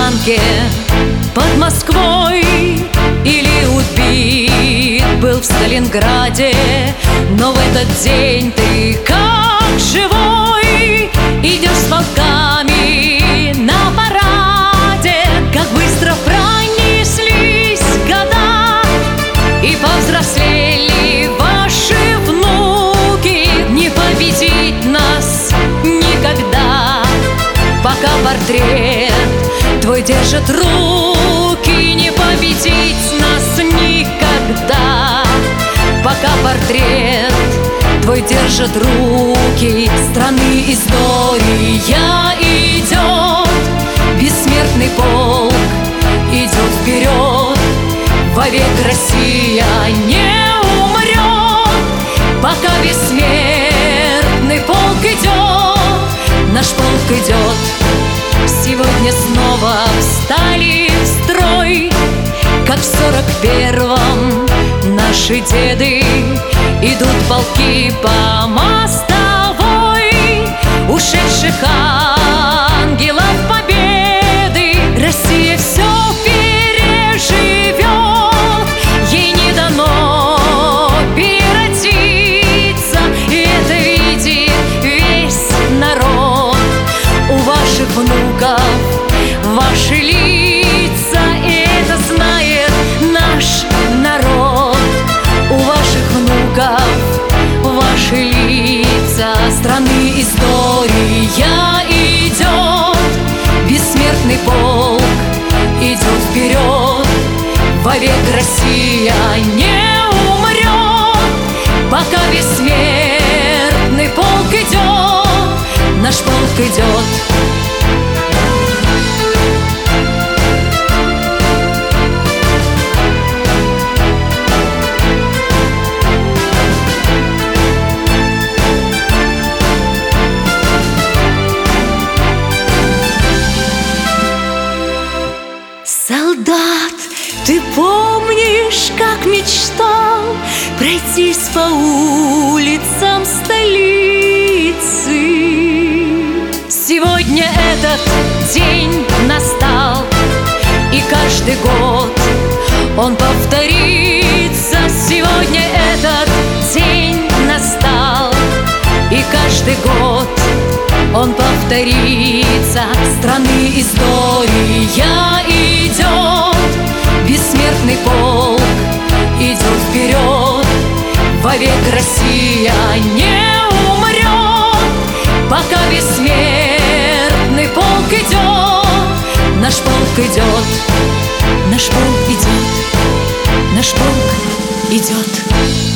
Таганке под Москвой, или убит был в Сталинграде. Но в этот день ты как живой идешь с волками на параде. Как быстро пронеслись года и повзрослели ваши внуки. Не победить нас никогда, пока портрет твой держит руки. Не победить нас никогда, пока портрет твой держит руки. Страны история идет, бессмертный полк идет вперед. Вовек Россия не умрет, пока бессмертный полк идет. Наш полк идет. Сегодня снова встали в строй, как в 41-м наши деды. Идут полки по мостовой ушедших ангелов победы. Россия все переживет, ей не дано переродиться. И это видит весь народ. У ваших внуков ваши лица, и это знает наш народ. У ваших внуков ваши лица. Страны история идет, бессмертный полк идет вперед. Вовек Россия не умрет, пока бессмертный полк идет. Наш полк идет. Солдат, ты помнишь, как мечтал пройтись по улицам столицы? Сегодня этот день настал, и каждый год он повторится. Сегодня этот день настал, и каждый год он повторится. Страны история идет, бессмертный полк идет вперед. Вовек Россия не умрет, пока бессмертный полк идет. Наш полк идет, наш полк идет, наш полк идет.